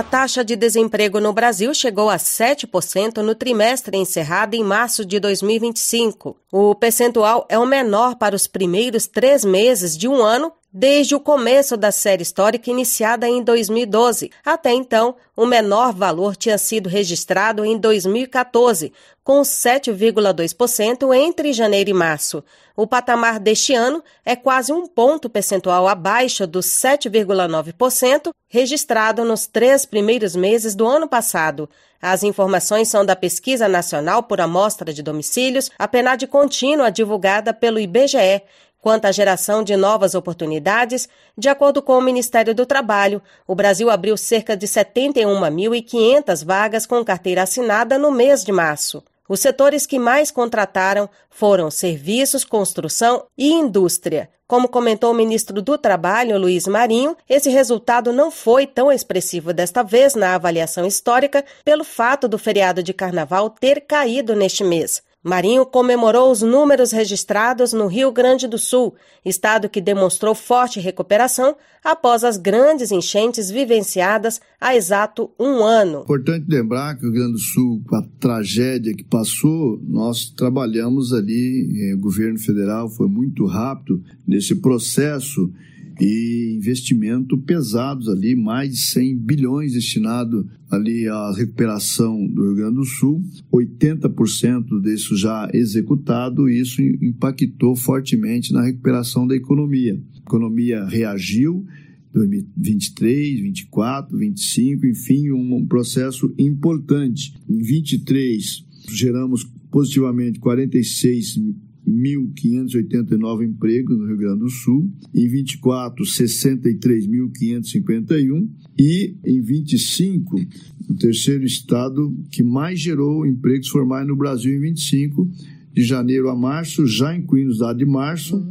A taxa de desemprego no Brasil chegou a 7% no trimestre encerrado em março de 2025. O percentual é o menor para os primeiros 3 meses de um ano desde o começo da série histórica iniciada em 2012. Até então, o menor valor tinha sido registrado em 2014, com 7,2% entre janeiro e março. O patamar deste ano é quase um ponto percentual abaixo dos 7,9% registrado nos 3 primeiros meses do ano passado. As informações são da Pesquisa Nacional por Amostra de Domicílios, a PNAD contínua divulgada pelo IBGE. Quanto à geração de novas oportunidades, de acordo com o Ministério do Trabalho, o Brasil abriu cerca de 71.500 vagas com carteira assinada no mês de março. Os setores que mais contrataram foram serviços, construção e indústria. Como comentou o ministro do Trabalho, Luiz Marinho, esse resultado não foi tão expressivo desta vez na avaliação histórica pelo fato do feriado de carnaval ter caído neste mês. Marinho comemorou os números registrados no Rio Grande do Sul, estado que demonstrou forte recuperação após as grandes enchentes vivenciadas há exato um ano. Importante lembrar que o Rio Grande do Sul, com a tragédia que passou, nós trabalhamos ali, o governo federal foi muito rápido nesse processo e investimento pesados ali, mais de 100 bilhões destinados ali à recuperação do Rio Grande do Sul, 80% disso já executado, e isso impactou fortemente na recuperação da economia. A economia reagiu, 2023, 2024, 2025, enfim, um processo importante. Em 2023, geramos positivamente 46.589 empregos no Rio Grande do Sul, em 24, 63.551 e em 25, o terceiro estado que mais gerou empregos formais no Brasil em 25, de janeiro a março, já incluindo os dados de março,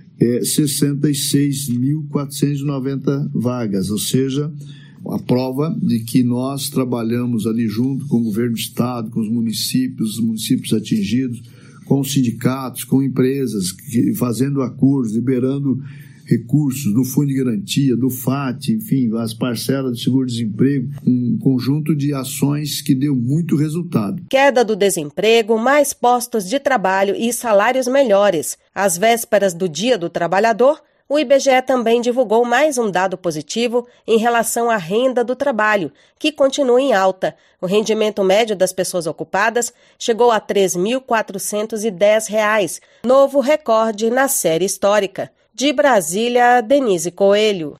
66.490 vagas, ou seja, a prova de que nós trabalhamos ali junto com o governo do estado, com os municípios atingidos, com os sindicatos, com empresas, fazendo acordos, liberando recursos do Fundo de Garantia, do FAT, enfim, as parcelas de seguro-desemprego, um conjunto de ações que deu muito resultado. Queda do desemprego, mais postos de trabalho e salários melhores. Às vésperas do Dia do Trabalhador, o IBGE também divulgou mais um dado positivo em relação à renda do trabalho, que continua em alta. O rendimento médio das pessoas ocupadas chegou a R$ 3.410, novo recorde na série histórica. De Brasília, Denise Coelho.